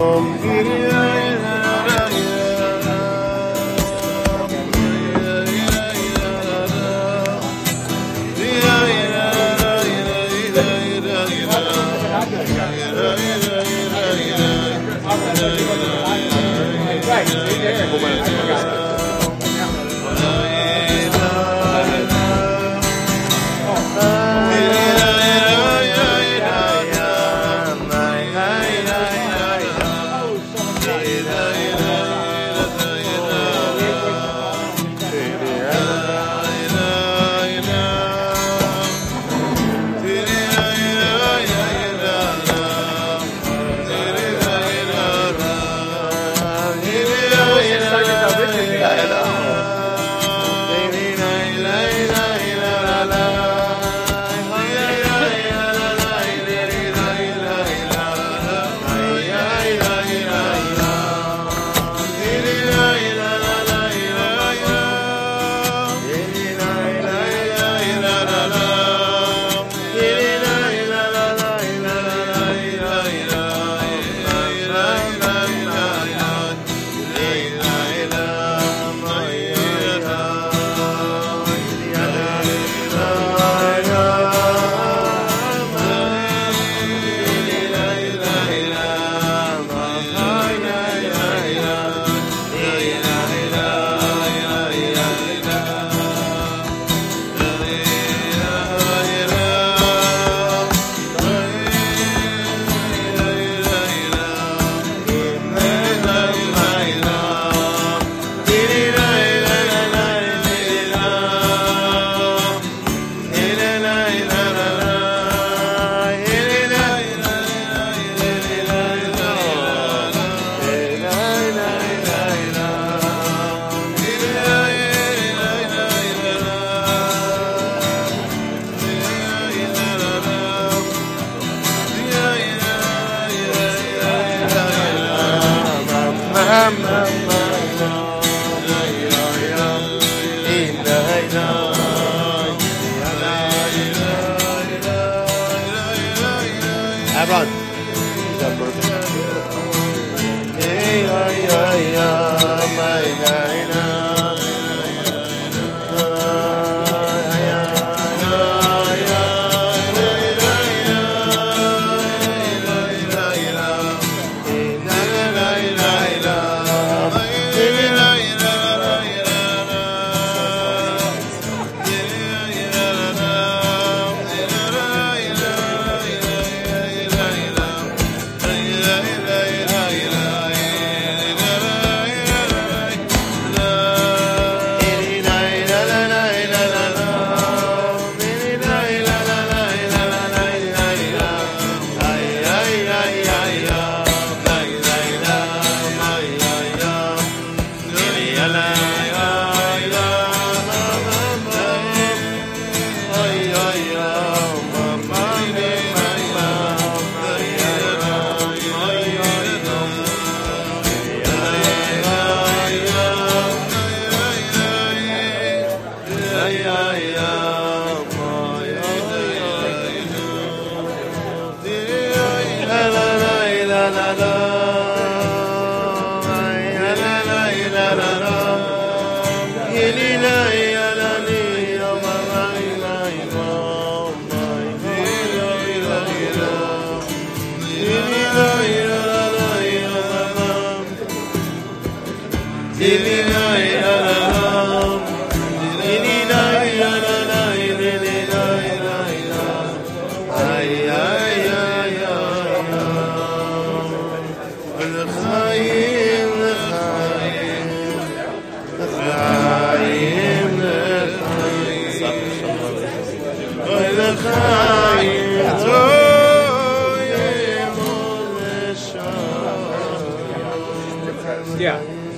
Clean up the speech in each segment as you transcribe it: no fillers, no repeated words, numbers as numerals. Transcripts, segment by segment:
Yeah.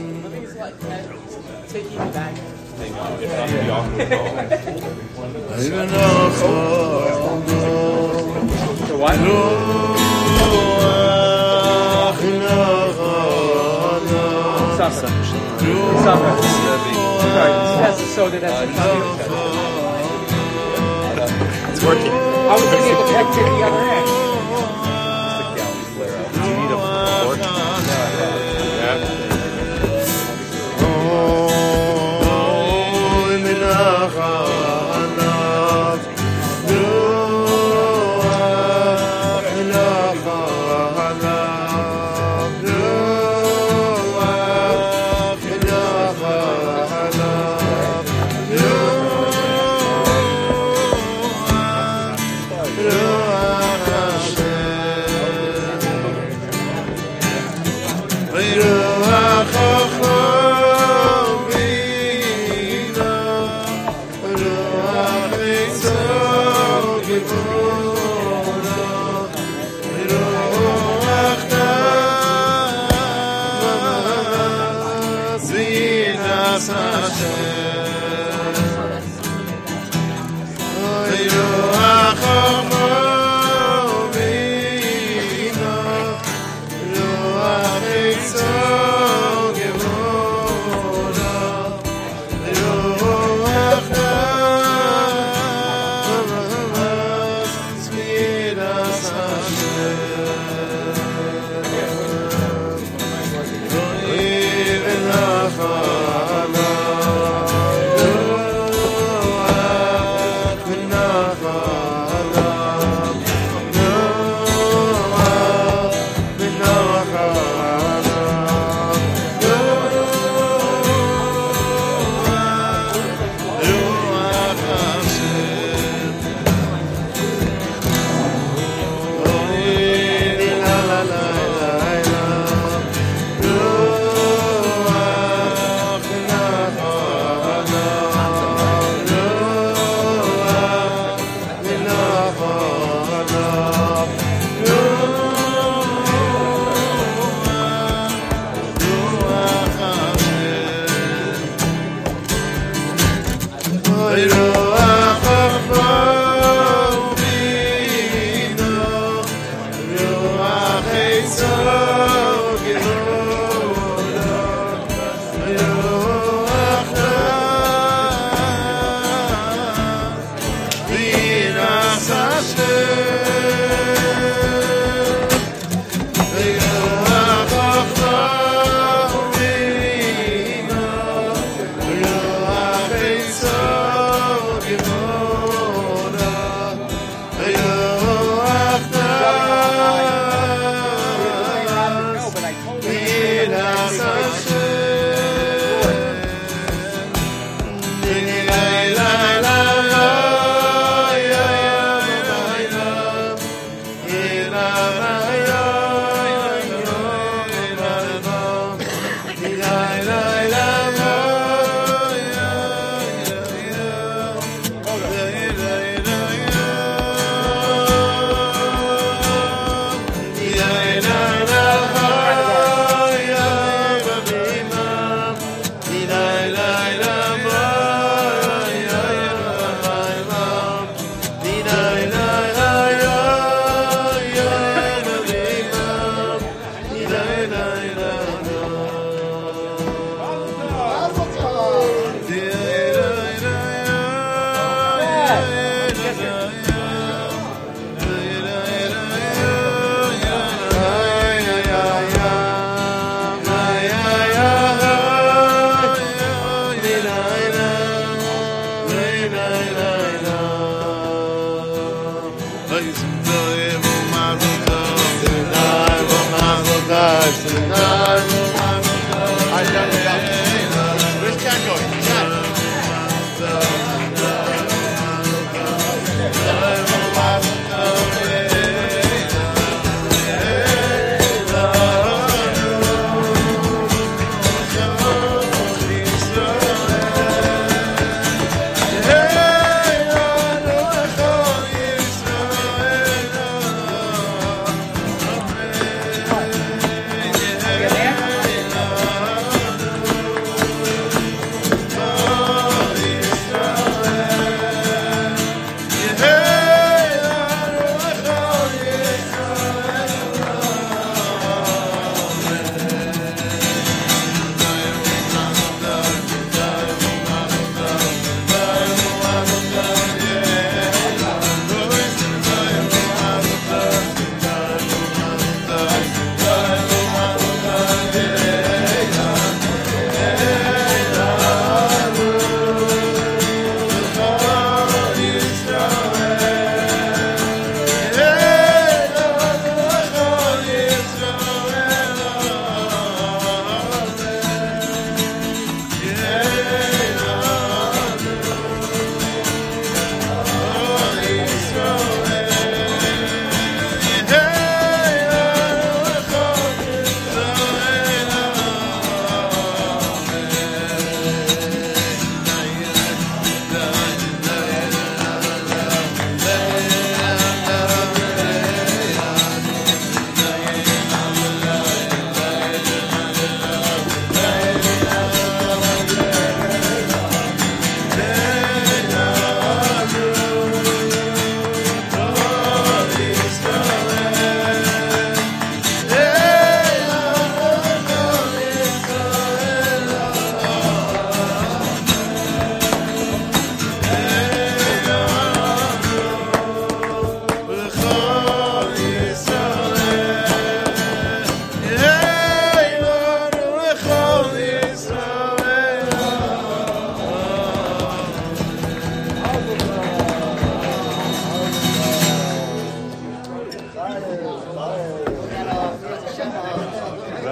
Take you back. So what? Summer. That's the soda that's it's working. I was going to get the picture the other end. Do you need a fork?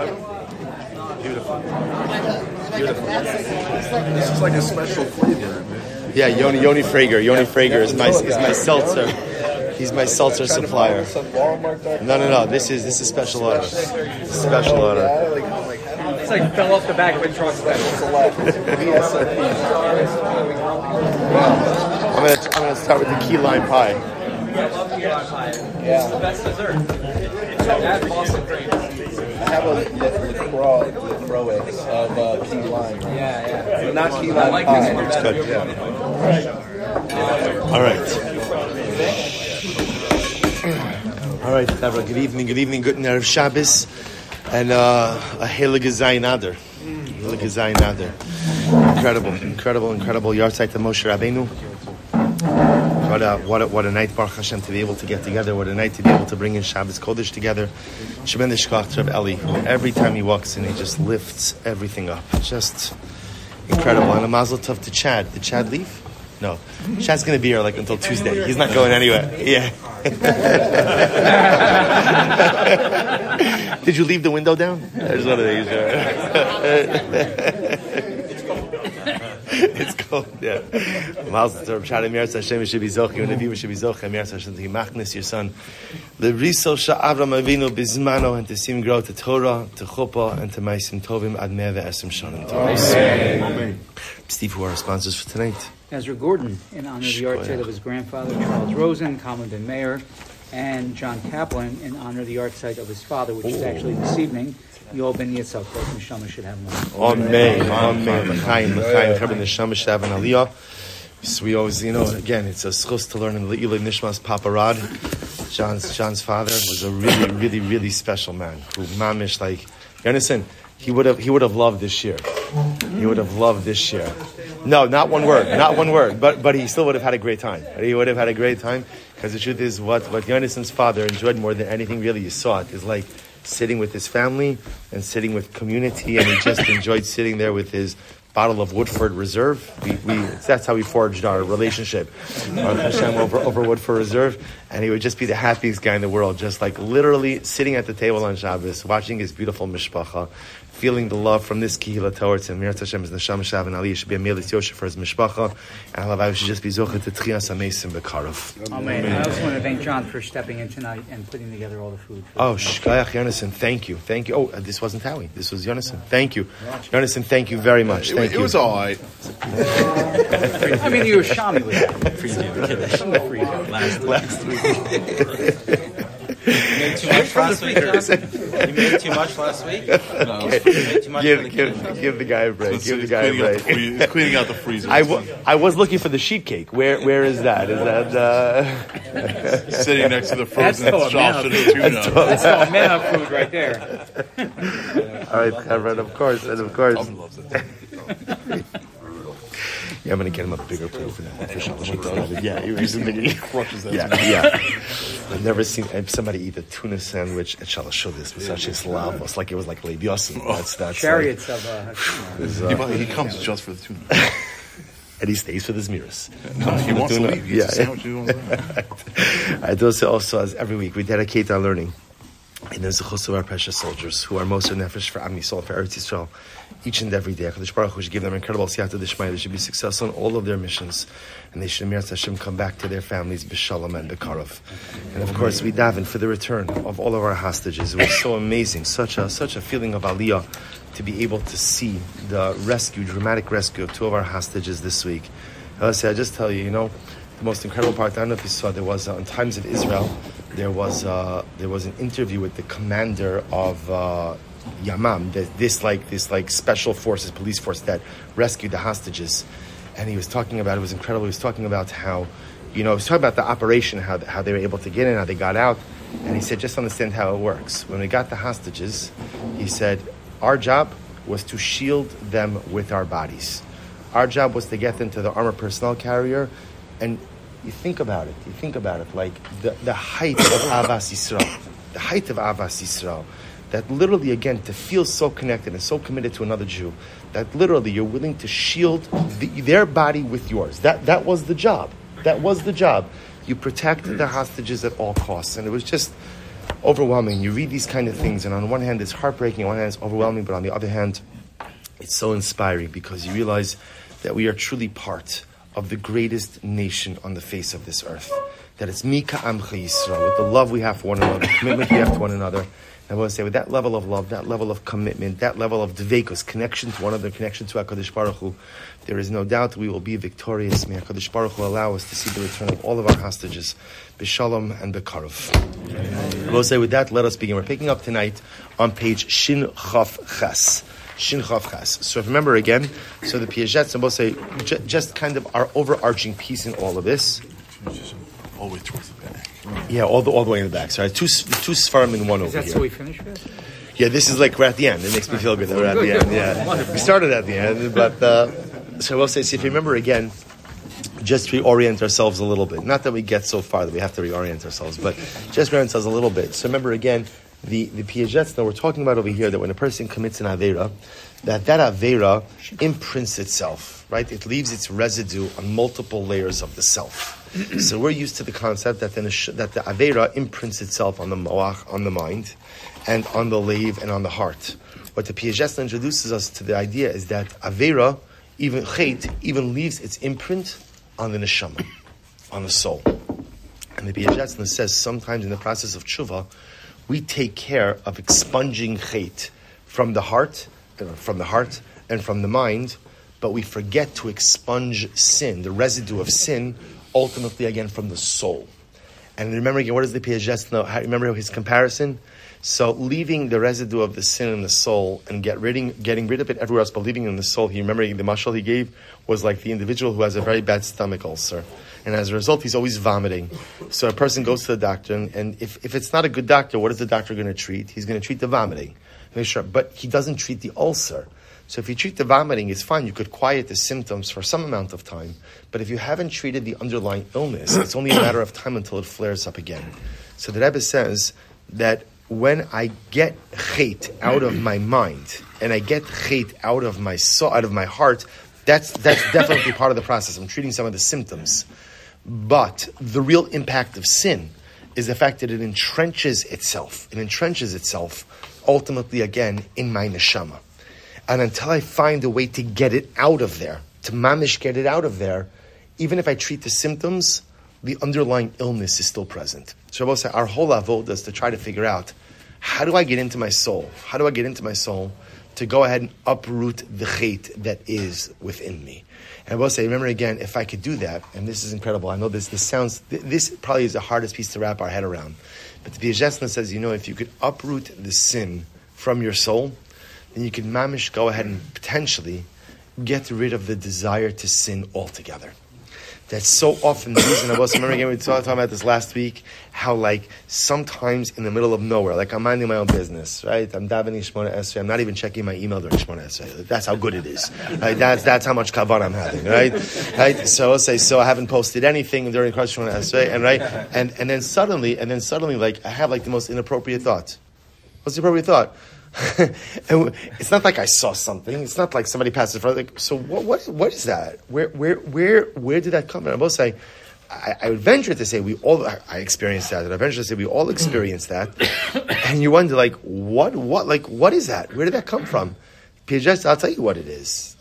Beautiful. Beautiful. This is like a special flavor, man. Yeah, Yoni Frager. Yoni Frager is my seltzer. He's my seltzer supplier. No. This is special order. Special order. It's like fell off the back of a truck. I'm gonna start with the key lime pie. I love key lime pie. It's the best dessert. That's Boston cream. I have a LaCroix of key lime. Yeah. But not key lime like pie. this one better. All right. All right, Deborah. Good evening, good Erev Shabbos, and a Heilige Zayin Adar. Heilige Zayin Adar. Incredible Yahrzeit to Moshe Rabbeinu. What a night, Baruch Hashem, to be able to get together. What a night to be able to bring in Shabbos Kodesh together. Shemen Shkach Reb Eli, who every time he walks in, he just lifts everything up. Just incredible. And a mazel tov to Chad. Did Chad leave? No. Chad's going to be here like until Tuesday. He's not going anywhere. Yeah. Did you leave the window down? There's one of these. It's cold, yeah. Mazel tov, Chad Emir Hashem should be zoch, your Nevi should be zoch, Emir Hashem to machnes your son. The Risol Sha Avram Avinu Bizmano, and to see him grow to Torah, to Chuppah, and to Maisim Tovim Ad 110 Shanim. Amen. Steve, who are our sponsors for tonight? Ezra Gordon, in honor of the yahrzeit of his grandfather, Charles Rosen, Kalman Ben Meir, and John Kaplan, in honor of the yahrzeit of his father, which is actually this evening. Yoel Ben Yitzhak, both Neshama should have one. Amen. L'chaim. Chabad Neshama should have an aliyah. So we always, again, it's a schus to learn in Le'ilai Nishmas Papa Rod. John's father was a really special man who mamish, like, you understand? He would have loved this year. He would have loved this year. No, not one word. But he still would have had a great time. He would have had a great time, because the truth is, what Yonasson's father enjoyed more than anything really, you saw it, is like sitting with his family and sitting with community, and he just enjoyed sitting there with his bottle of Woodford Reserve. That's how we forged our relationship. Hashem over Woodford Reserve, and he would just be the happiest guy in the world, just like literally sitting at the table on Shabbos, watching his beautiful mishpacha, feeling the love from this kihila towards him. Mir Hashem is neshama shav and aliyah should be a melis yosher for his mishpacha, and Halav should just be zocher to tchias amesim bekarov. Amen. I also want to thank John for stepping in tonight and putting together all the food. Shkayach Yonason, thank you. Oh, this wasn't Howie. This was Yonason. Thank you, Yonason. Thank you very much. Thank you. It was all right. I mean, you were Shami with that. Last week. You made too much last week, Jonathan? You made too much last week? No, you made too much give the guy a break. Give the guy a break. He's cleaning out the freezer. I was looking for the sheet cake. Where is that? Is that sitting next to the frozen sausage and tuna? That's all manna food right there. All right, Kevin, of course. Oven loves it. Yeah, I'm going to get him a bigger plate for that. Yeah, he crushes that. Yeah. I've never seen somebody eat a tuna sandwich at Shalashudis with such a slavos, like it was like Leib Yosem. That's chariots of. He comes just for the tuna. And he stays for the Zmiris. No, he wants to leave. He eats a sandwich. I do say also, as every week, we dedicate our learning in the zechus of our precious soldiers who are Moser Nefesh for Am Yisrael, for Eretz Yisrael, each and every day. HaKadosh Baruch Hu should give them incredible siyata d'shmaya. They should be successful in all of their missions, and they should, Mir Hashem, come back to their families b'shalom and b'karov. And of course, we daven for the return of all of our hostages. It was so amazing, such a feeling of aliyah to be able to see the dramatic rescue of two of our hostages this week. I just tell you, the most incredible part. I don't know if you saw. There was on Times of Israel. There was an interview with the commander of Yamam, this special forces, police force that rescued the hostages, and he was talking about, it was incredible. He was talking about how, he was talking about the operation, how they were able to get in, how they got out, and he said, just understand how it works. When we got the hostages, he said, our job was to shield them with our bodies. Our job was to get them to the armored personnel carrier, and you think about it, like the height of Avas Yisrael, that literally, again, to feel so connected and so committed to another Jew, that literally you're willing to shield their body with yours. That was the job. You protect the hostages at all costs. And it was just overwhelming. You read these kind of things, and on one hand it's heartbreaking, on one hand it's overwhelming, but on the other hand, it's so inspiring because you realize that we are truly part of the greatest nation on the face of this earth. That it's Mika Amcha Yisrael, with the love we have for one another, the commitment we have to one another. I want to say, with that level of love, that level of commitment, that level of dveikus, connection to one another, connection to HaKadosh Baruch Hu, there is no doubt we will be victorious. May HaKadosh Baruch Hu allow us to see the return of all of our hostages, b'shalom and b'karov. I will say, with that, let us begin. We're picking up tonight on page Shin Chaf Ches. Shin Chaf Ches. So if you remember again, so the Piagetz, and we'll say, just kind of our overarching piece in all of this. All the way towards the back. Yeah, all the way in the back. Sorry, two Sfarim in one over here. Is that so we finish with? Yeah, this is like we're at the end. It makes me feel good that we're at the end. Yeah, we started at the end, but so we'll say, see if you remember again, just reorient ourselves a little bit. Not that we get so far that we have to reorient ourselves, but just reorient ourselves a little bit. So remember again, the Piagetz that we're talking about over here, that when a person commits an Aveira, that Aveira imprints itself, right? It leaves its residue on multiple layers of the self. So we're used to the concept that the Aveira imprints itself on the moach, on the mind, and on the leiv, and on the heart. What the Piagetz introduces us to the idea is that Aveira, even Chet, even leaves its imprint on the neshama, on the soul. And the Piagetz says sometimes in the process of tshuva, we take care of expunging Chet from the heart and from the mind, but we forget to expunge sin, the residue of sin, ultimately again from the soul. And remember again, what does the Piagetz know? Remember his comparison? So leaving the residue of the sin in the soul and getting rid of it everywhere else, but leaving it in the soul. He remember the mashal he gave was like the individual who has a very bad stomach ulcer. And as a result, he's always vomiting. So a person goes to the doctor, and if it's not a good doctor, what is the doctor going to treat? He's going to treat the vomiting. But he doesn't treat the ulcer. So if you treat the vomiting, it's fine. You could quiet the symptoms for some amount of time. But if you haven't treated the underlying illness, it's only a matter of time until it flares up again. So the Rebbe says that when I get Chet out of my mind, and I get Chet out of my soul, out of my heart, that's definitely part of the process. I'm treating some of the symptoms. But the real impact of sin is the fact that it entrenches itself. It entrenches itself ultimately again in my neshama. And until I find a way to get it out of there, to mamish get it out of there, even if I treat the symptoms, the underlying illness is still present. So I will say our whole avodah is to try to figure out, how do I get into my soul? How do I get into my soul to go ahead and uproot the Chet that is within me? And I will say, remember again, if I could do that, and this is incredible, I know this probably is the hardest piece to wrap our head around. But the Piagetz says, if you could uproot the sin from your soul, then you can mamish go ahead and potentially get rid of the desire to sin altogether. That's so often the reason I was. Remember again, we were talking about this last week, how like sometimes in the middle of nowhere, like I'm minding my own business, right? I'm davening Shmona Esrei. I'm not even checking my email during Shmona Esrei. That's how good it is. Right? That's how much kavan I'm having, right? Right? So I'll say, so I haven't posted anything during Shmona Esrei, and right, and then suddenly, like I have like the most inappropriate thought. What's the appropriate thought? And it's not like I saw something. It's not like somebody passed in front. Like, so what is that? Where did that come from? I will say, I would venture to say I experienced that, and I venture to say we all experienced that. And you wonder, like, what is that? Where did that come from? Piagetz, I'll tell you what it is.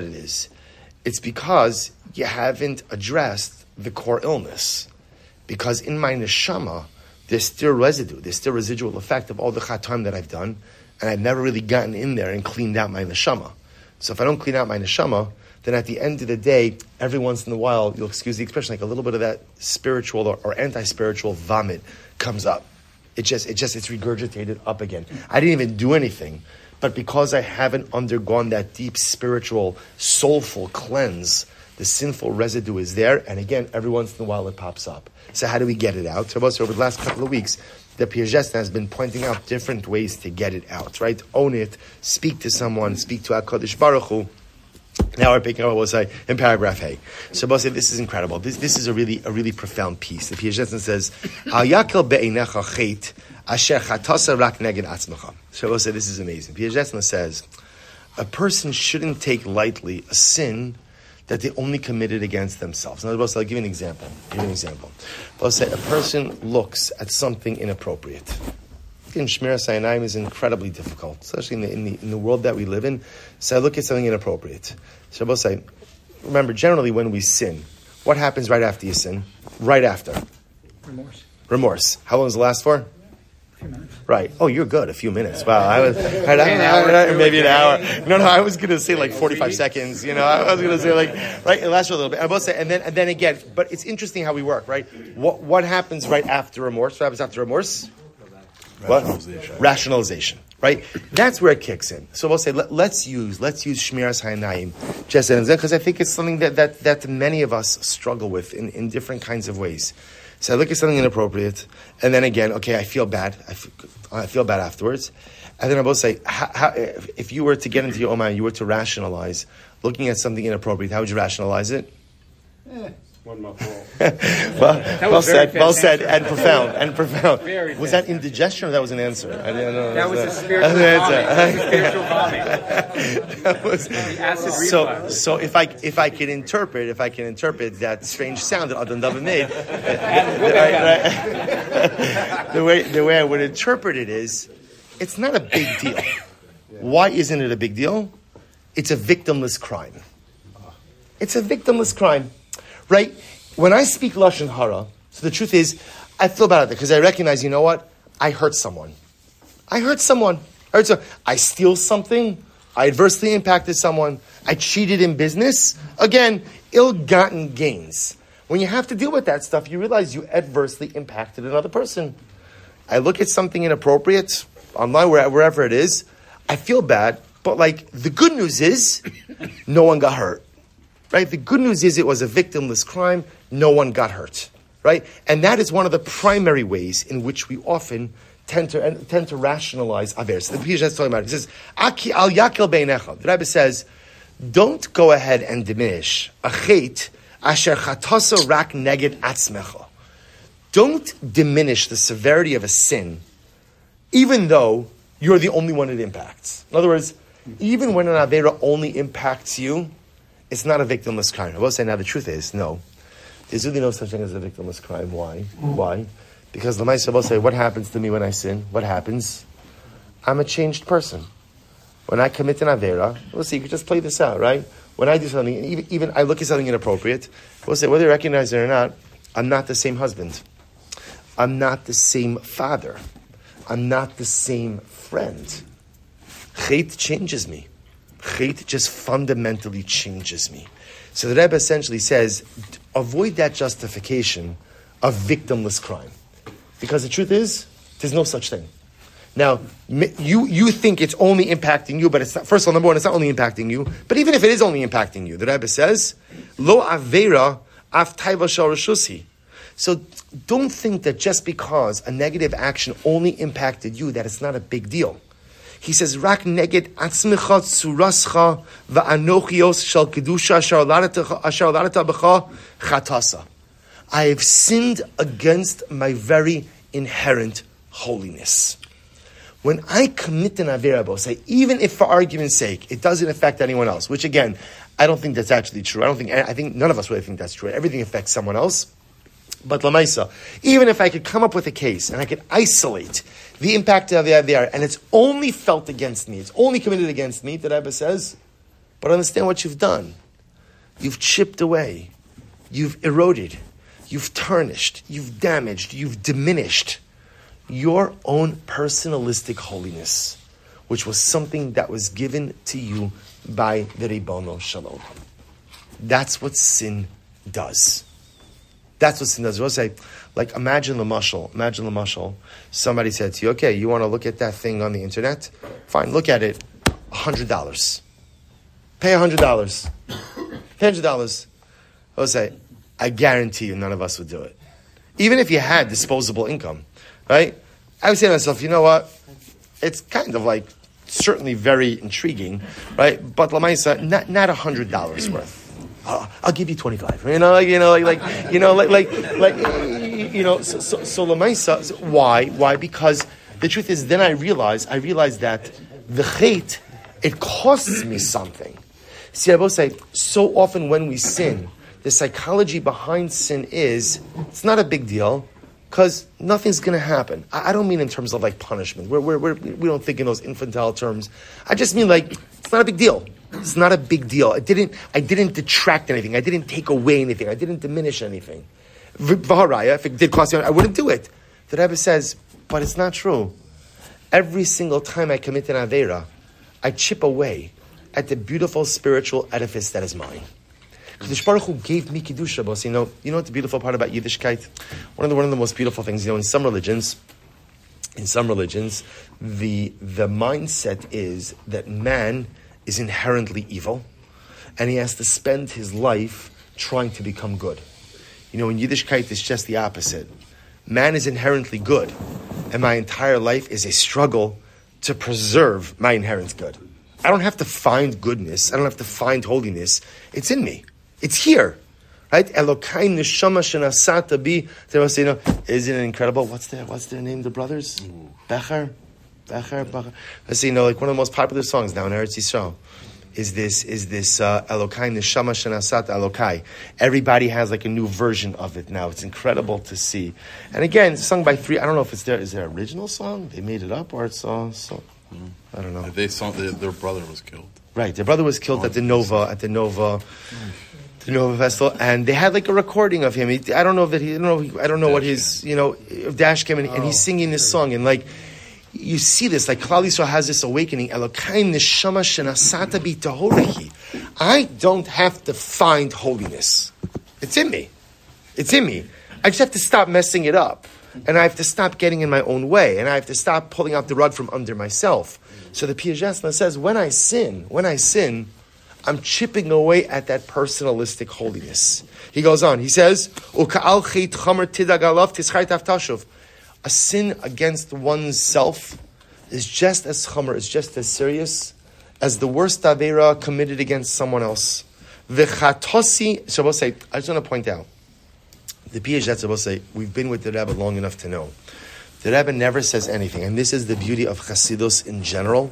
It's because you haven't addressed the core illness. Because in my neshama, there's still residue. There's still residual effect of all the chatam that I've done. And I've never really gotten in there and cleaned out my neshama. So if I don't clean out my neshama, then at the end of the day, every once in a while, you'll excuse the expression, like a little bit of that spiritual or anti-spiritual vomit comes up. It's regurgitated up again. I didn't even do anything, but because I haven't undergone that deep spiritual, soulful cleanse, the sinful residue is there, and again, every once in a while it pops up. So how do we get it out? So over the last couple of weeks, the Piagetz has been pointing out different ways to get it out, right? Own it, speak to someone, speak to HaKadosh Baruch Hu. Now we're picking up what we'll say in paragraph A. So we'll say this is incredible. This is a really profound piece. The Piagetz says, Al yakel be'einecha chet asher chatasa rak neged atzmecha. So we'll say this is amazing. Piagetz says, a person shouldn't take lightly a sin that they only committed against themselves. In other words, I'll give you an example. I'll say a person looks at something inappropriate. in Shmiras Hayinayim is incredibly difficult, especially in the world that we live in. So I look at something inappropriate. So I'll say, remember, generally when we sin, what happens right after you sin? Right after. Remorse. How long does it last for? A few minutes. Right. Oh, you're good. A few minutes. Wow. I was maybe an hour. No. I was going to say like 45 seconds. You know, I was going to say like right. It lasts for a little bit. I both say, and then again. But it's interesting how we work, right? What happens right after remorse? What happens after remorse? Rationalization. Right. That's where it kicks in. So we'll say let's use Shmiras Hayinayim just because I think it's something that many of us struggle with in different kinds of ways. So I look at something inappropriate, and then again, okay, I feel bad. I feel bad afterwards. And then I both say, if you were to get into your own mind, you were to rationalize looking at something inappropriate, how would you rationalize it? One more fault. well said, and profound. Very Was that indigestion or that was an answer? I didn't know. That was a spiritual vomit. That was The acid reflux. So if I can interpret that strange sound that Adam David made, the way I would interpret it is, it's not a big deal. Why isn't it a big deal? It's a victimless crime. It's a victimless crime. Right? When I speak Lashon Hara, so the truth is, I feel bad because I recognize, you know what? I hurt someone. I steal something. I adversely impacted someone. I cheated in business. Again, ill-gotten gains. When you have to deal with that stuff, you realize you adversely impacted another person. I look at something inappropriate, online, wherever it is. I feel bad, but like the good news is, no one got hurt. Right? The good news is it was a victimless crime. No one got hurt. Right? And that is one of the primary ways in which we often tend to rationalize averes. The Piyush is talking about it. He says, "Aki al yakil beinecha." The Rebbe says, don't go ahead and diminish a chet asher chataso rak neged atzmecha. Don't diminish the severity of a sin, even though you're the only one it impacts. In other words, even when an avera only impacts you, it's not a victimless crime. I will say now the truth is, no. There's really no such thing as a victimless crime. Why? Why? Because the Ma'aseh will say, what happens to me when I sin? What happens? I'm a changed person. When I commit an avera, we'll see, you can just play this out, right? When I do something, even I look at something inappropriate, we'll say, whether you recognize it or not, I'm not the same husband. I'm not the same father. I'm not the same friend. Chet changes me. Chet just fundamentally changes me. So the Rebbe essentially says, avoid that justification of victimless crime. Because the truth is, there's no such thing. Now, you think it's only impacting you, but it's not. First of all, number one, it's not only impacting you, but even if it is only impacting you, the Rebbe says, Lo avera af taiva shel reshusi. So don't think that just because a negative action only impacted you, that it's not a big deal. He says, "Rak neged atzmecha tsurascha va'anochios shel kedusha asher aladata b'cha chatasa." I have sinned against my very inherent holiness. When I commit an avera, say, even if for argument's sake it doesn't affect anyone else, which again, I don't think that's actually true. I think none of us really think that's true. Everything affects someone else. But Lamaisa, even if I could come up with a case and I could isolate the impact of the avera, and it's only felt against me, it's only committed against me, the Rebbe says, but understand what you've done. You've chipped away. You've eroded. You've tarnished. You've damaged. You've diminished your own personalistic holiness, which was something that was given to you by the Ribono Shel Olam. That's what sin does. That's what sin does. We'll say, like, imagine the mashal. Somebody said to you, okay, you want to look at that thing on the internet? Fine, look at it. $100. Pay $100. Pay $100. I'll say, I guarantee you none of us would do it. Even if you had disposable income, right? I would say to myself, you know what? It's kind of like certainly very intriguing, right? But Lamaisa, not $100 worth. I'll give you 25. So Lamaisa, why? Why? Because the truth is, then I realize that the chet, it costs me something. See, I will say, so often when we sin, the psychology behind sin is, it's not a big deal. Because nothing's going to happen. I don't mean in terms of like punishment. We don't think in those infantile terms. I just mean like, it's not a big deal. It's not a big deal. I didn't detract anything. I didn't take away anything. I didn't diminish anything. If it did cost you, I wouldn't do it. The Rebbe says, but it's not true. Every single time I commit an Aveira, I chip away at the beautiful spiritual edifice that is mine. Kadosh Baruch Hu gave me Kedusha, boss. You know what the beautiful part about Yiddishkeit? One of the most beautiful things, in some religions, the mindset is that man is inherently evil, and he has to spend his life trying to become good. In Yiddishkeit, it's just the opposite. Man is inherently good, and my entire life is a struggle to preserve my inherent good. I don't have to find goodness. I don't have to find holiness. It's in me. It's here, right? Elokai neshama shenasata bi. Isn't it incredible? What's their name? The brothers, Becher. Let's see. Like one of the most popular songs now in Eretz Yisrael is this Elokai neshama shenasata Elokai. Everybody has like a new version of it now. It's incredible to see. And again, it's sung by three. I don't know if it's is their original song? They made it up, or it's I don't know. Their brother was killed. Right, their brother was killed at the Nova Festival, and they had like a recording of him. I don't know what his Dash came and he's singing this song, and like you see this, like Klal Yisrael has this awakening. Elokai neshama shenasata bi tahorehi. I don't have to find holiness. It's in me. I just have to stop messing it up, and I have to stop getting in my own way, and I have to stop pulling out the rug from under myself. So the Piagesna says, when I sin, I'm chipping away at that personalistic holiness. He goes on, he says, a sin against one's self is just as chamer, is just as serious as the worst avera committed against someone else. V'chatosi, Shabbos say, I just want to point out, the Piagesna say, we've been with the Rebbe long enough to know. The Rebbe never says anything, and this is the beauty of Chassidus in general,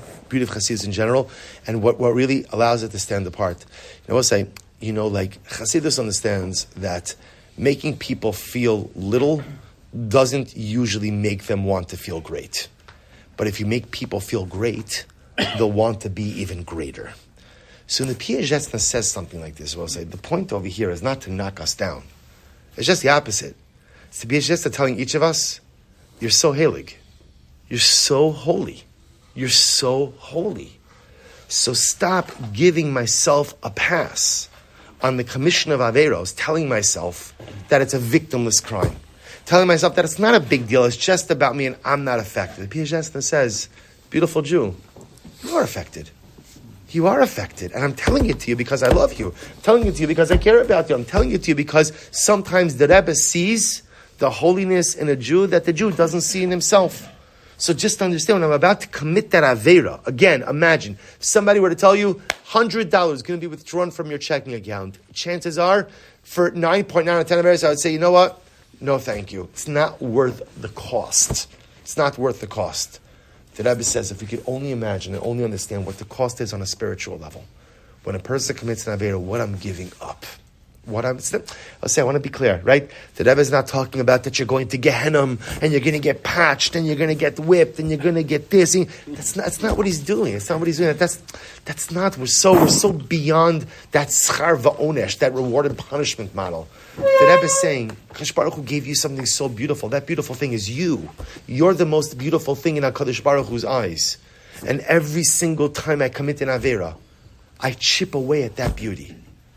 and what really allows it to stand apart. We'll say, like Chassidus understands that making people feel little doesn't usually make them want to feel great. But if you make people feel great, they'll want to be even greater. So when the Piagesna says something like this, we'll say, the point over here is not to knock us down. It's just the opposite. It's the Piagesna telling each of us, you're so heilig. You're so holy. You're so holy. So stop giving myself a pass on the commission of Averos, telling myself that it's a victimless crime. Telling myself that it's not a big deal, it's just about me and I'm not affected. The Piagesna says, beautiful Jew, you are affected. You are affected. And I'm telling it to you because I love you. I'm telling it to you because I care about you. I'm telling it to you because sometimes the Rebbe sees the holiness in a Jew that the Jew doesn't see in himself. So just understand, when I'm about to commit that Aveira, again, imagine, if somebody were to tell you $100 is going to be withdrawn from your checking account, chances are, for 9.9 out of 10 Averas, I would say, you know what? No, thank you. It's not worth the cost. It's not worth the cost. The Rebbe says, if we could only imagine and only understand what the cost is on a spiritual level, when a person commits an Aveira, what I'm giving up. I'll say, I want to be clear, right? The Rebbe is not talking about that you're going to Gehenna and you're going to get patched and you're going to get whipped and you're going to get this. That's not what he's doing. It's not what he's doing. That's not. We're so beyond that schar va'onesh, that reward and punishment model. The Rebbe is saying, Kadosh Baruch Hu gave you something so beautiful. That beautiful thing is you. You're the most beautiful thing in HaKadosh Baruch Hu's eyes. And every single time I commit an Aveira, I chip away at that beauty.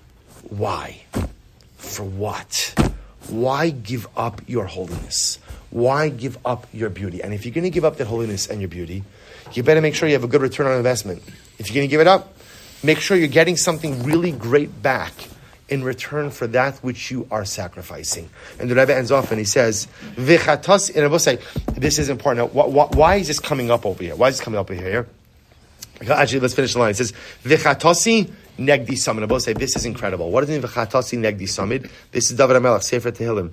Why? For what? Why give up your holiness? Why give up your beauty? And if you're going to give up that holiness and your beauty, you better make sure you have a good return on investment. If you're going to give it up, make sure you're getting something really great back in return for that which you are sacrificing. And the Rebbe ends off and he says, V'chatos, and I will say, this is important. Now, why is this coming up over here? Why is this coming up over here? Actually, let's finish the line. It says, V'chatosi negdi samid. I will say, this is incredible. What does it mean, V'chatosi negdi samid? This is David HaMelech, Sefer Tehillim.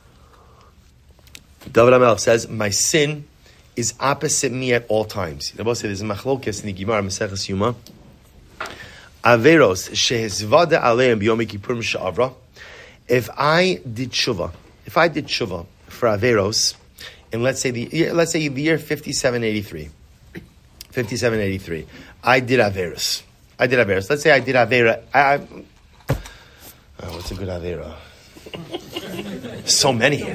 David HaMelech says, my sin is opposite me at all times. I will say, there's a machlokes in the Gemara, Maseches Yuma. Averos shehezvada aleim b'yom kippurim she'avra. If I did tshuva, for Averos, and let's say the year 5783. 5783. I did Averos. Let's say I did Avera. What's a good Avera? So many to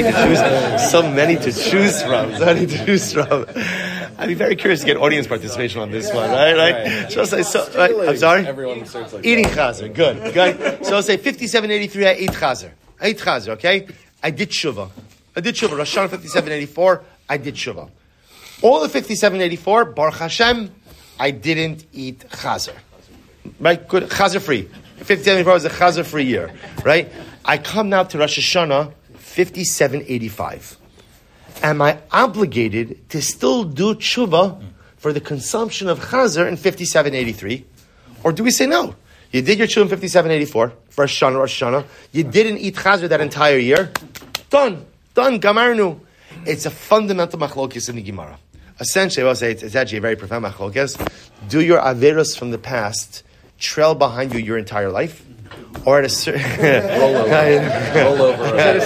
choose from. I'd be very curious to get audience participation on this one, right? So I'll say, I'm sorry? Everyone starts like Eating chazer, good. So I'll say 5783, I ate chazer, okay? I did tshuva. Rosh Hashanah 5784, I did tshuva. All of 5784, Baruch Hashem, I didn't eat chazer. Right? Good. Chazer free. 5784 was a chazer free year, right? I come now to Rosh Hashanah 5785. Am I obligated to still do tshuva for the consumption of chazer in 5783? Or do we say no? You did your tshuva in 5784 for Rosh Hashanah. You didn't eat chazer that entire year. Done, gamarnu. It's a fundamental machlokes in the Gemara. Essentially, I will say it's actually a very profound machlokes. Do your averos from the past trail behind you your entire life? Or at a certain... roll over. Is that a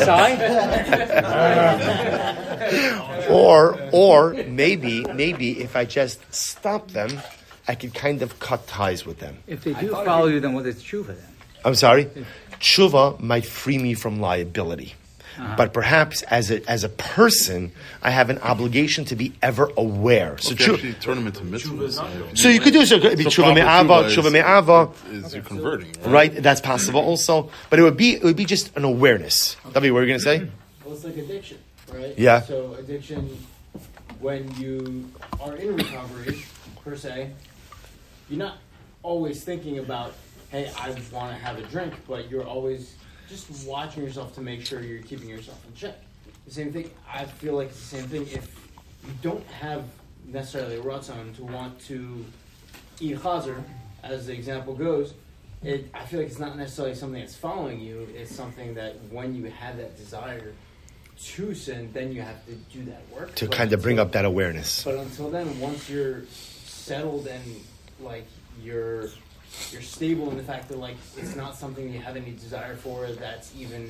sign? or maybe if I just stop them, I could kind of cut ties with them. If they do follow you, then what is tshuva then? I'm sorry? Tshuva might free me from liability. But perhaps as a person, I have an obligation to be ever aware. So actually turn them into mitzvahs. So you could do so. It could be tshuva me'ava. Is you're converting, right? That's possible also. But it would be just an awareness. Davi, what were you going to say? Well, it's like addiction, right? Yeah. So addiction, when you are in recovery, per se, you're not always thinking about, hey, I want to have a drink, but you're always just watching yourself to make sure you're keeping yourself in check. The same thing, I feel like it's the same thing. If you don't have necessarily a ratzon to want to eat chazer, as the example goes, I feel like it's not necessarily something that's following you. It's something that when you have that desire to sin, then you have to do that work. To kind of bring up that awareness. But until then, once you're settled and like you're stable in the fact that like it's not something you have any desire for, that's even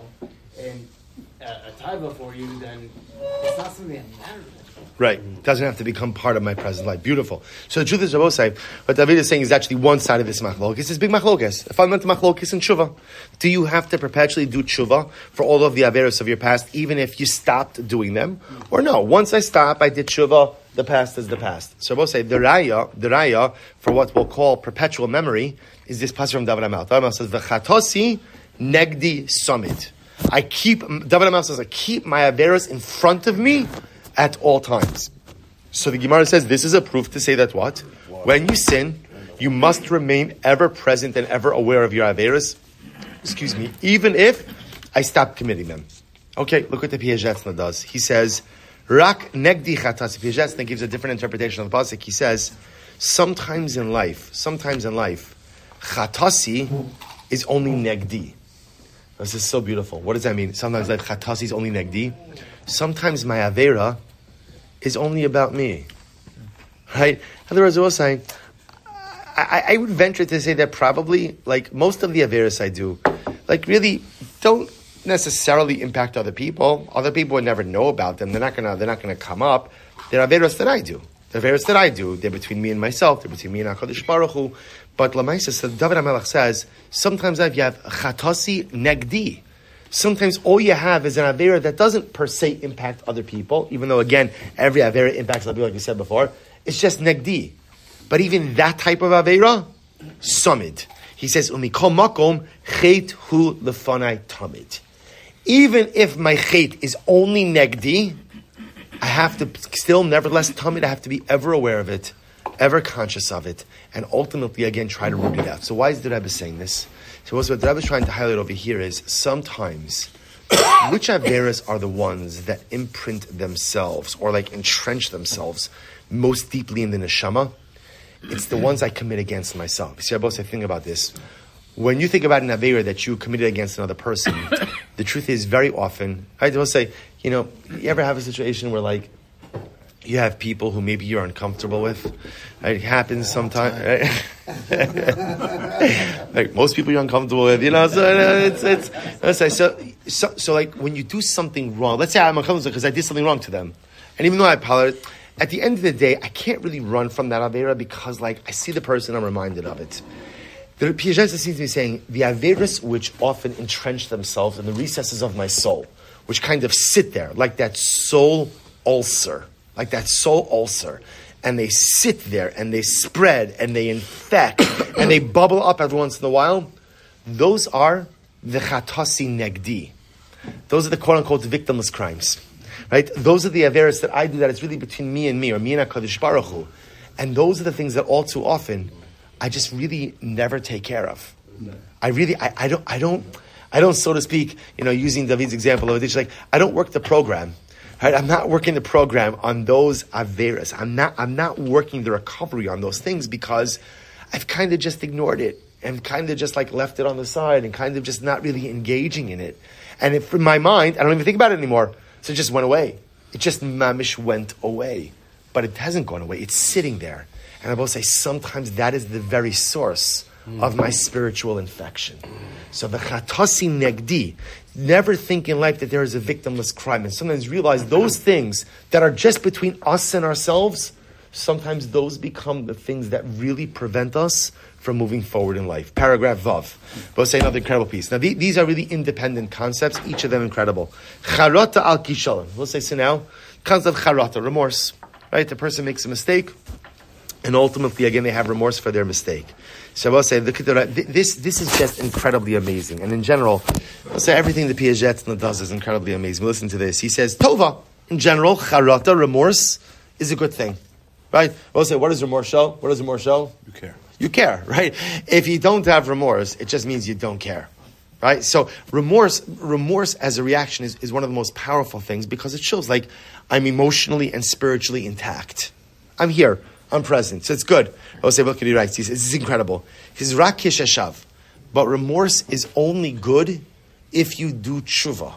a taiva for you, then it's not something that matters. Right. It doesn't have to become part of my present life. Beautiful. So the truth is, Rabosai, what David is saying is actually one side of this machlokes. This big machlokes. A fundamental machlokes in tshuva. Do you have to perpetually do tshuva for all of the averos of your past, even if you stopped doing them? Or no, once I stop, I did tshuva, the past is the past. So Rabosai, the raya for what we'll call perpetual memory is this passage from David HaMelech. David HaMelech says, V'chatosi negdi summit. David HaMelech says, I keep my averos in front of me at all times. So the Gemara says this is a proof to say that what? When you sin, you must remain ever present and ever aware of your averos. Even if I stop committing them. Okay, look what the Piagetzna does. He says, Rak negdi chatas. Piagetzna gives a different interpretation of the pasuk. He says, sometimes in life, chatasi is only negdi. This is so beautiful. What does that mean? Sometimes like chatasi is only negdi. Sometimes my avera is only about me, right? In other words, I was saying, I would venture to say that probably, like most of the averas I do, like really don't necessarily impact other people. Other people would never know about them. They're not gonna come up. They're averas that I do. The averas that I do, they're between me and myself. They're between me and HaKadosh Baruch Hu. But Lamaisa says, David HaMelech says, sometimes you have chatasi negdi. Sometimes all you have is an avera that doesn't per se impact other people, even though, again, every avera impacts other people, like we said before. It's just negdi. But even that type of avera, summit. He says, Umikol makom chet hu lefanai tamid. Even if my chet is only negdi, I have to still, nevertheless, tamid, I have to be ever aware of it, ever conscious of it, and ultimately, again, try to root it out. So why is the Rebbe saying this? So what the Rebbe is trying to highlight over here is sometimes which averas are the ones that imprint themselves or like entrench themselves most deeply in the neshama? It's the ones I commit against myself. You see, I both say, think about this. When you think about an avera that you committed against another person, the truth is very often, I will say, you ever have a situation where like you have people who maybe you're uncomfortable with? Right? It happens sometimes. Right? Like most people you're uncomfortable with, so so like when you do something wrong, let's say I'm a chalmuz because I did something wrong to them, and even though I apologize, at the end of the day, I can't really run from that avera because like I see the person, I'm reminded of it. The Piaget seems to be saying the averas which often entrench themselves in the recesses of my soul, which kind of sit there like that soul ulcer, and they sit there and they spread and they infect and they bubble up every once in a while. Those are the chatasi negdi. Those are the quote-unquote victimless crimes. Right? Those are the averas that I do that it's really between me and me, or me and HaKadosh Baruch Hu. And those are the things that all too often I just really never take care of. No. I don't, so to speak, using David's example of it, like I don't work the program. Right? I'm not working the program on those averas. I'm not working the recovery on those things because I've kind of just ignored it and kind of just like left it on the side and kind of just not really engaging in it. And if in my mind, I don't even think about it anymore. So it just went away. It just mamish went away. But it hasn't gone away. It's sitting there. And I will say sometimes that is the very source of my spiritual infection. So the chatasi negdi, never think in life that there is a victimless crime. And sometimes realize those things that are just between us and ourselves, sometimes those become the things that really prevent us from moving forward in life. Paragraph Vav. We'll say another incredible piece. Now, these are really independent concepts, each of them incredible. Charata al kishalon. We'll say, so now, concept of charata, remorse. Right? The person makes a mistake, and ultimately, again, they have remorse for their mistake. So we'll say, this is just incredibly amazing. And in general, we'll say everything the Piaget does is incredibly amazing. Listen to this. He says, Tova, in general, charata, remorse, is a good thing. Right? We'll say, what does remorse show? What does remorse show? You care, right? If you don't have remorse, it just means you don't care, right? So remorse as a reaction is one of the most powerful things because it shows like I'm emotionally and spiritually intact. I'm here, I'm present, so it's good. I'll say, look at he writes, this is incredible. He says, Rak kishashav, but remorse is only good if you do tshuva.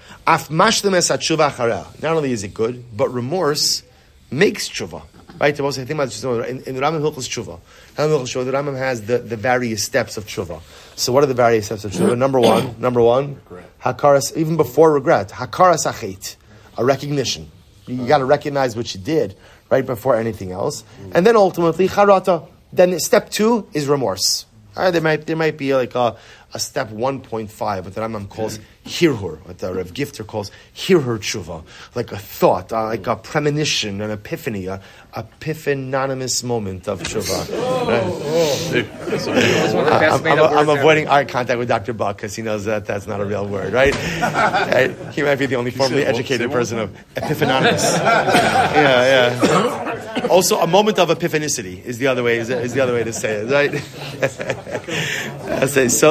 Af mashlim es tshuva achareh. Not only is it good, but remorse makes tshuva. Right, think about in the Rambam Hilchos Tshuva. The Rambam has the various steps of Tshuva. So what are the various steps of Tshuva? Number one, hakaras, even before regret, hakaras achet, a recognition. You got to recognize what you did right before anything else, and then ultimately charata. Then step 2 is remorse. There might be like a step 1.5, what the Rambam calls hirhur, what the Rav Gifter calls hirhur tshuva, like a thought, like a premonition, an epiphany, a epiphanonymous moment of tshuva. I'm avoiding eye contact with Dr. Buck because he knows that that's not a real word, right? He might be the only formally educated person of epiphanonymous. Yeah. Also, a moment of epiphanicity is the other way. Is the other way to say it, right? I say so.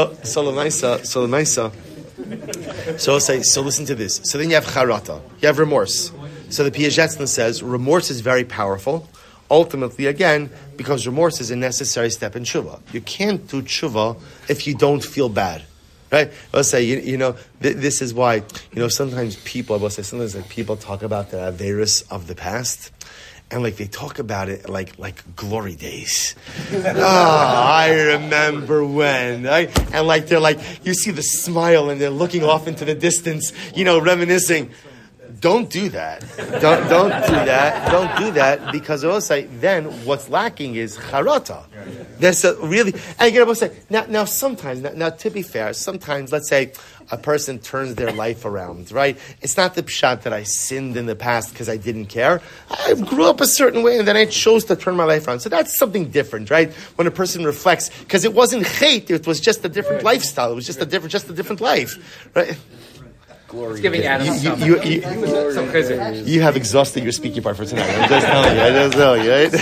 So listen to this. So then you have charata. You have remorse. So the Piaget says remorse is very powerful. Ultimately, again, because remorse is a necessary step in tshuva. You can't do tshuva if you don't feel bad. Right? I'll say, this is why, sometimes people talk about the averis of the past. And like they talk about it like glory days. I remember when. Right? And like they're like, you see the smile and they're looking off into the distance, reminiscing. Don't do that. Don't do that because also then what's lacking is charata. There's a really, and I say now sometimes to be fair, sometimes let's say a person turns their life around, right? It's not the pshat that I sinned in the past because I didn't care. I grew up a certain way and then I chose to turn my life around. So that's something different, right? When a person reflects, because it wasn't hate, it was just a different lifestyle. It was just a different life, right? It's giving Adam some chizuk. You have exhausted your speaking part for tonight. I'm just telling you, right?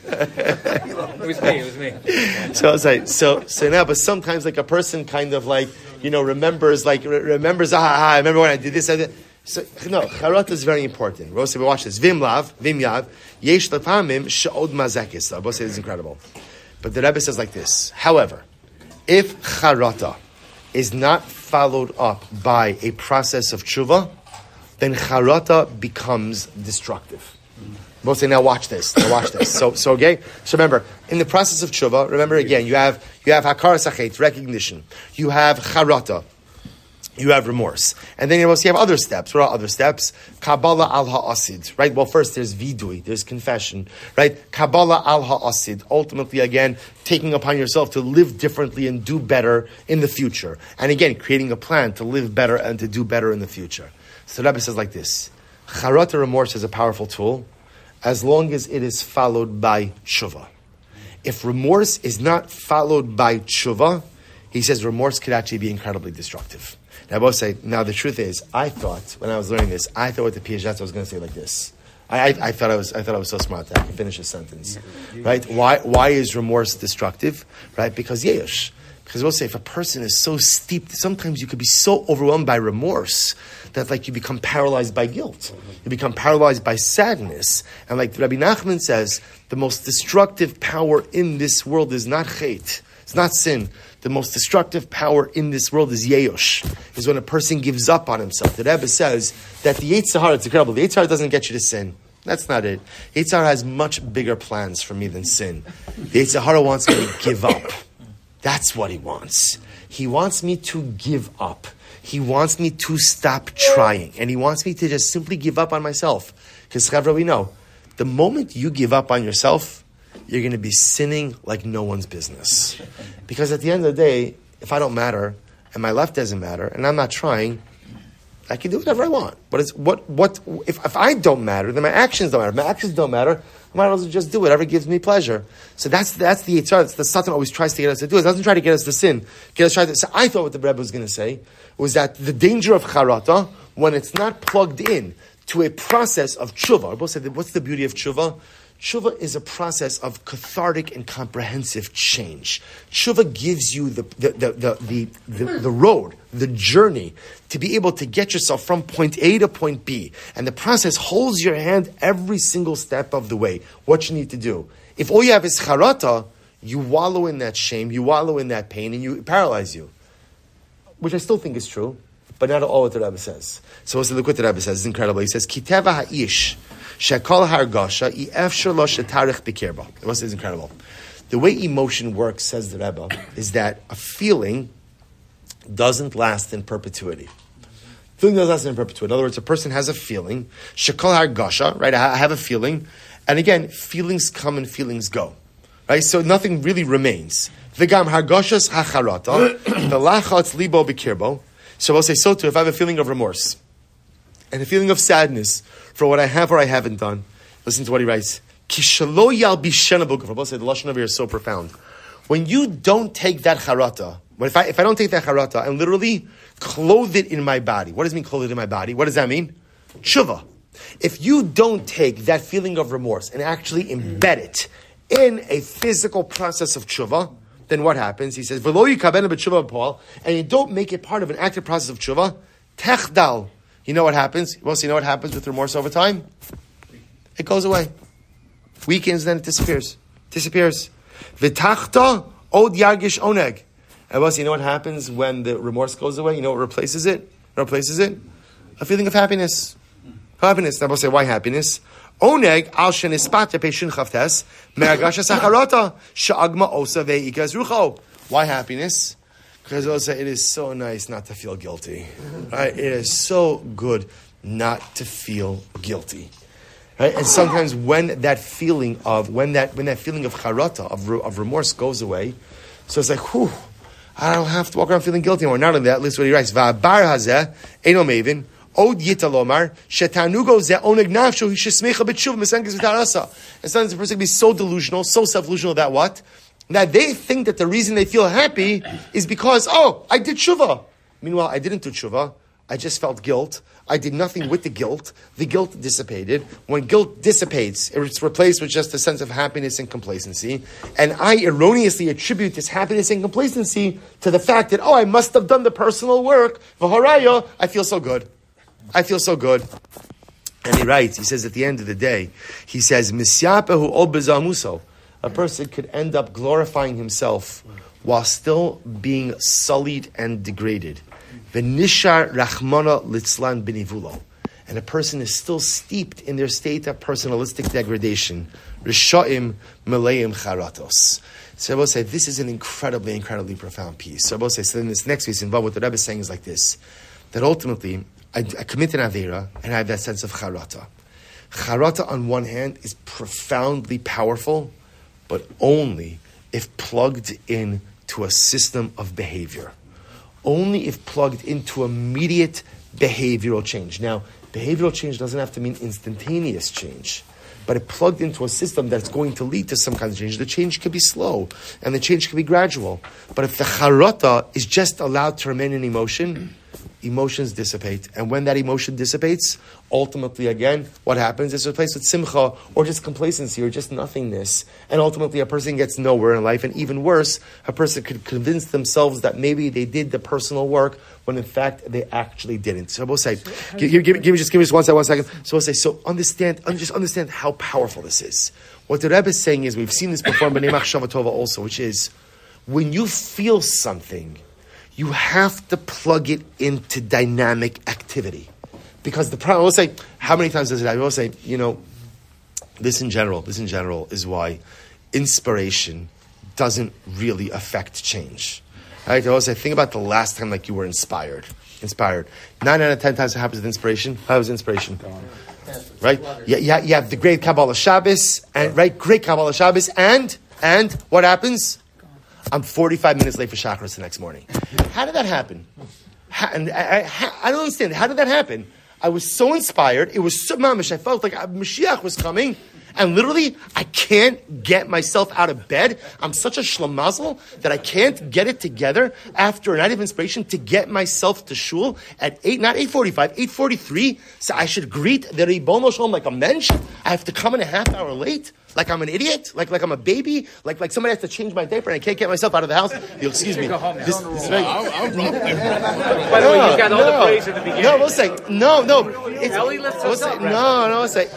It was me. So I was like, so now, but sometimes like a person kind of like, remembers, I remember when I did this. So, no, charata is very important. We'll watch this. Vim yav, yesh lefamim she'od mazekis. We'll say this is incredible. But the Rebbe says like this. However, if charata is not followed up by a process of tshuva, then charata becomes destructive. We'll say, now watch this. So okay. So remember, in the process of tshuva, remember again, you have hakaras achet, recognition. You have charata. you have remorse. And then you have other steps. What are other steps? Kabbalah al ha'asid, right? Well, first there's vidui, there's confession, right? Kabbalah al ha'asid, ultimately again, taking upon yourself to live differently and do better in the future. And again, creating a plan to live better and to do better in the future. So the Rebbe says like this, charata remorse is a powerful tool as long as it is followed by tshuva. If remorse is not followed by tshuva, he says remorse could actually be incredibly destructive. Now, I both say, now the truth is, I thought, when I was learning this, I thought what the Piaget was going to say like this. I thought I was so smart that I could finish a sentence. Right? Why is remorse destructive? Right? Because yesh. Because we'll say, if a person is so steeped, sometimes you could be so overwhelmed by remorse that like you become paralyzed by guilt. You become paralyzed by sadness. And like Rabbi Nachman says, the most destructive power in this world is not chet. It's not sin. The most destructive power in this world is yeush, is when a person gives up on himself. The Rebbe says that the Yetzer Hara, it's incredible, the Yetzer Hara doesn't get you to sin. That's not it. Yetzer Hara has much bigger plans for me than sin. The Yetzer Hara wants me to give up. That's what he wants. He wants me to give up. He wants me to stop trying. And he wants me to just simply give up on myself. Because, Chavra, we know, the moment you give up on yourself, you're going to be sinning like no one's business. Because at the end of the day, if I don't matter, and my life doesn't matter, and I'm not trying, I can do whatever I want. But it's if I don't matter, then my actions don't matter. If my actions don't matter, I might as well just do whatever gives me pleasure. So that's the Yetzer Hara. The Satan always tries to get us to do. It doesn't try to get us to sin. So I thought what the Rebbe was going to say was that the danger of charata, when it's not plugged in to a process of tshuva. Rebbe said, what's the beauty of tshuva? Tshuva is a process of cathartic and comprehensive change. Tshuva gives you the road, the journey, to be able to get yourself from point A to point B. And the process holds your hand every single step of the way. What you need to do. If all you have is charata, you wallow in that shame, you wallow in that pain, and it paralyze you. Which I still think is true, but not all what the Rebbe says. So look what the Rebbe says. It's incredible. He says, Kiteva ha'ish. Shekol hargasha efshar lo shetarich b'kirba. This is incredible. The way emotion works, says the Rebbe, is that a feeling doesn't last in perpetuity. Feeling doesn't last in perpetuity. In other words, a person has a feeling. Shekol hargasha, right? I have a feeling, and again, feelings come and feelings go, right? So nothing really remains. V'gam hargashas hacharata v'lachatz libo b'kirbo. So I'll say so too. If I have a feeling of remorse and a feeling of sadness for what I have or I haven't done, listen to what he writes. Kishalo yalbishena b'guf. Rabbi said the lashon over here is so profound. When you don't take that charata, if I don't take that charata and literally clothe it in my body, what does it mean clothe it in my body? What does that mean? Tshuva. If you don't take that feeling of remorse and actually embed it in a physical process of tshuva, then what happens? He says, "V'lo yikabena b'tshuva Paul," and you don't make it part of an active process of tshuva. Techdal. You know what happens? Well, so you know what happens with remorse over time? It goes away. Weakens, then it disappears. V'tachta od yargish oneg. And well, so you know what happens when the remorse goes away? You know what replaces it? A feeling of happiness. Happiness. Now we'll say, why happiness? Oneg al shenispata peshin chavtes me'agasha sacharata sha'agma osa ve'ikas rucho. Why happiness? Because also it is so nice not to feel guilty. Right? It is so good not to feel guilty. Right? And sometimes when that feeling of charata, of remorse goes away, so it's like, whew, I don't have to walk around feeling guilty anymore. Not only that, listen what he writes. Va'bar hazeh eno mevin od yitalomar shetanugo ze oneg nafsho hishesmecha b'tshuva mesenkes v'tarasa. And sometimes the person can be so delusional, so self-delusional that what? That they think that the reason they feel happy is because, I did tshuva. Meanwhile, I didn't do tshuva. I just felt guilt. I did nothing with the guilt. The guilt dissipated. When guilt dissipates, it's replaced with just a sense of happiness and complacency. And I erroneously attribute this happiness and complacency to the fact that, I must have done the personal work. V'haraya, I feel so good. And he writes, he says at the end of the day, he says, Misyapehu ol bezamuso. A person could end up glorifying himself while still being sullied and degraded. V'nishar rachmana litzlan b'nivulo. And a person is still steeped in their state of personalistic degradation. Risha'im meleim charatos. So I will say, this is an incredibly, incredibly profound piece. So I will say, so in this next piece involved, what the Rebbe is saying is like this. that ultimately I commit an Aveira and I have that sense of charata. Charata, on one hand, is profoundly powerful, but only if plugged in to a system of behavior. Only if plugged into immediate behavioral change. Now, behavioral change doesn't have to mean instantaneous change, but it plugged into a system that's going to lead to some kind of change. The change can be slow, and the change can be gradual. But if the charata is just allowed to remain in emotion, emotions dissipate. And when that emotion dissipates, ultimately, again, what happens is replaced with simcha, or just complacency, or just nothingness. And ultimately, a person gets nowhere in life. And even worse, a person could convince themselves that maybe they did the personal work, when in fact they actually didn't. So we'll say, give me just one second. So we'll say, understand how powerful this is. What the Rebbe is saying is, we've seen this before in Bnei Machshava Tova also, which is, when you feel something, you have to plug it into dynamic activity. Because the problem, we'll say, how many times does it happen? We'll say, this in general is why inspiration doesn't really affect change. Right? I always say, think about the last time you were inspired. 9 out of 10 times it happens with inspiration. How was inspiration? Right? You have the great Kabbalah Shabbos, and right, great Kabbalah Shabbos, and what happens? I'm 45 minutes late for chakras the next morning. How did that happen? I don't understand. How did that happen? I was so inspired. It was so mamish. I felt like Mashiach was coming. And literally, I can't get myself out of bed. I'm such a shlamazel that I can't get it together after a night of inspiration to get myself to shul at 8, not 8:45, 8:43. So I should greet the Ribono Shalom like a mensch. I have to come in a half hour late, like I'm an idiot, like I'm a baby, like somebody has to change my diaper and I can't get myself out of the house. You'll excuse me. This is very... By the way, you got all the praise at the beginning. No, we'll say no. Ellie lifts us up. We'll say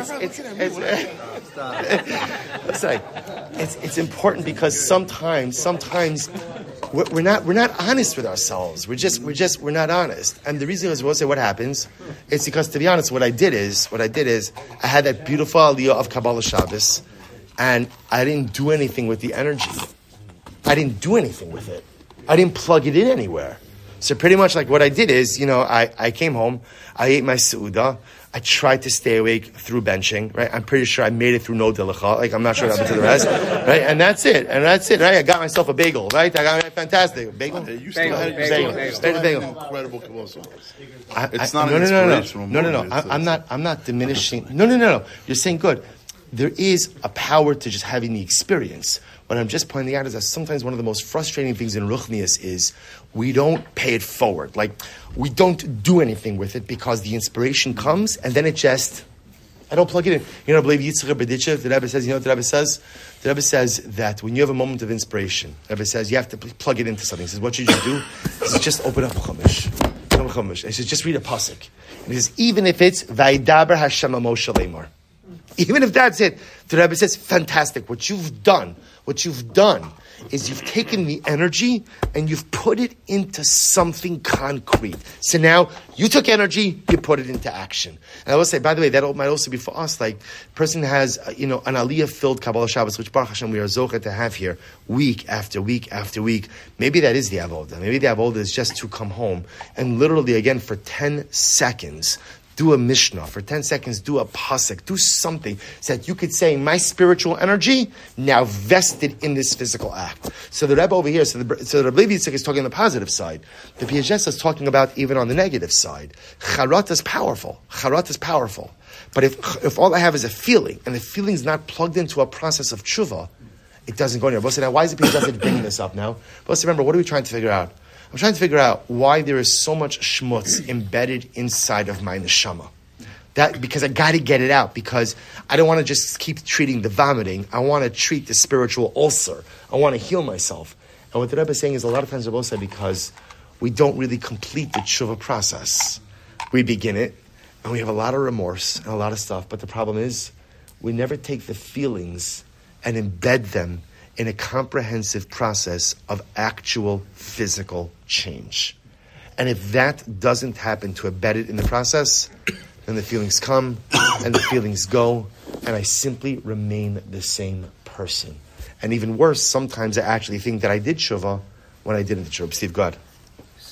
it's important because sometimes we're not honest with ourselves. We're not honest. And the reason is, we'll say, what happens? It's because, to be honest, what I did is I had that beautiful aliyah of Kabbalah Shabbos, and I didn't do anything with the energy. I didn't do anything with it. I didn't plug it in anywhere. So pretty much what I did is, I came home, I ate my seudah, I tried to stay awake through benching, right? I'm pretty sure I made it through no delacha. I'm not sure what happened to the rest, right? And that's it, right? I got myself a bagel, right? I got a fantastic bagel. You still had Bagel. incredible commotion. It's not an inspirational moment. I'm not diminishing. No. You're saying good. There is a power to just having the experience. What I'm just pointing out is that sometimes one of the most frustrating things in Ruchnius is we don't pay it forward. We don't do anything with it because the inspiration comes and then I don't plug it in. I believe Yitzchak Berditchev, the Rebbe says, what the Rebbe says? The Rebbe says that when you have a moment of inspiration, the Rebbe says you have to plug it into something. He says, what should you do? He says, just open up Chumash. He says, just read a pasuk. And he says, even if it's Vaidaber Hashem Moshe Lemar. Even if that's it, the Rebbe says, fantastic. What you've done is you've taken the energy and you've put it into something concrete. So now you took energy, you put it into action. And I will say, by the way, that might also be for us. Person has, an aliyah-filled Kabbalah Shabbos, which Baruch Hashem we are zocheh to have here week after week after week. Maybe that is the avodah. Maybe the avodah is just to come home and literally, again, for 10 seconds, do a Mishnah. For 10 seconds, do a pasuk. Do something so that you could say, my spiritual energy now vested in this physical act. So the Rebbe over here, so the Rebbe Levi Yitzchak is talking on the positive side. The Piaget is talking about even on the negative side. Charata is powerful. But if all I have is a feeling, and the feeling is not plugged into a process of tshuva, it doesn't go anywhere. Now, why is the Piaget bringing this up now? But remember, what are we trying to figure out? I'm trying to figure out why there is so much schmutz embedded inside of my neshama. Because I got to get it out. Because I don't want to just keep treating the vomiting. I want to treat the spiritual ulcer. I want to heal myself. And what the Rebbe is saying is a lot of times Rebbe said because we don't really complete the tshuva process. We begin it, and we have a lot of remorse and a lot of stuff. But the problem is we never take the feelings and embed them in a comprehensive process of actual physical change. And if that doesn't happen to embed it in the process, then the feelings come and the feelings go, and I simply remain the same person. And even worse, sometimes I actually think that I did tshuva when I didn't tshuva. Steve, go ahead.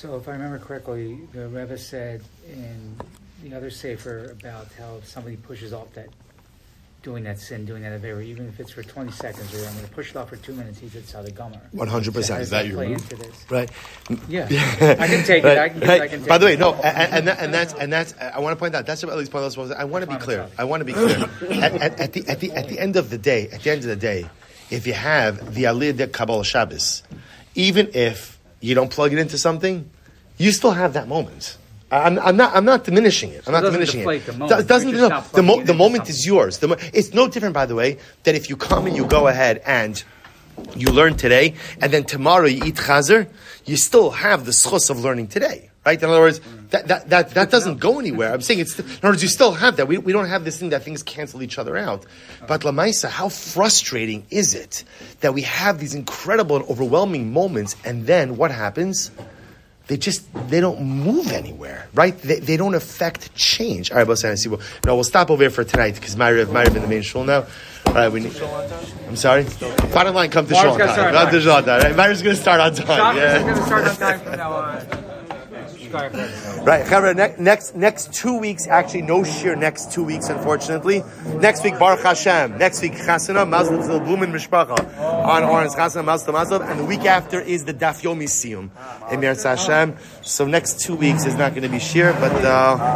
So if I remember correctly, the Rebbe said in the other sefer about how if somebody pushes off that, doing that sin, doing that avera, even if it's for 20 seconds, or I'm going to push it off for 2 minutes, he did Tzaddik Gomer. 100%. Is that your play root? into this? Right. Yeah. I can take it. I can take By the way, it. no, and that's. I want to point out. That's what Ellie's point out. I want to be clear. At the end of the day, if you have the Aliyah de Kabbalah Shabbos, even if you don't plug it into something, you still have that moment. I'm not diminishing it. I'm not diminishing it. The moment. The moment is yours. It's no different, by the way, that if you come and you go ahead and you learn today, and then tomorrow you eat chazer, you still have the schus of learning today, right? In other words, that doesn't go anywhere. I'm saying in other words, you still have that. We don't have this thing that things cancel each other out. But Lamaisa, how frustrating is it that we have these incredible and overwhelming moments, and then what happens? They don't move anywhere, right? They don't affect change. All right, we'll stop over here for tonight because Myriv in the main shul now. All right, I'm sorry. Bottom line, come to shul on time. Not to shul on time. Right? Myriav's going to start on time. Yeah. Going to start on time from now on. Right, Chavra, next 2 weeks, actually no shir next 2 weeks, unfortunately. Next week, Baruch Hashem. Next week, Chasana, Mazel Tov, Blumen Mishpacha. On Orange, Chasana, Mazel Tov. And the week after is the Daf Yomi Siyum. Emir Hashem. So next 2 weeks is not going to be shir, but...